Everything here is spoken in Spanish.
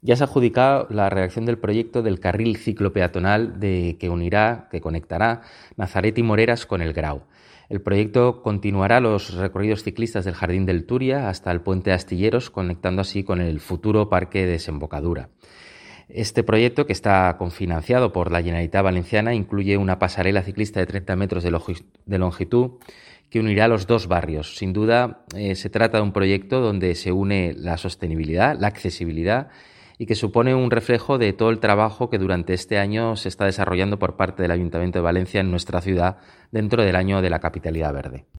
Ya se ha adjudicado la redacción del proyecto del carril ciclopeatonal que conectará Nazaret y Moreras con el Grau. El proyecto continuará los recorridos ciclistas del Jardín del Turia hasta el puente de Astilleros, conectando así con el futuro parque de Desembocadura. Este proyecto, que está cofinanciado por la Generalitat Valenciana, incluye una pasarela ciclista de 30 metros de longitud que unirá los dos barrios. Sin duda, se trata de un proyecto donde se une la sostenibilidad, la accesibilidad y que supone un reflejo de todo el trabajo que durante este año se está desarrollando por parte del Ayuntamiento de Valencia en nuestra ciudad dentro del año de la Capitalidad Verde.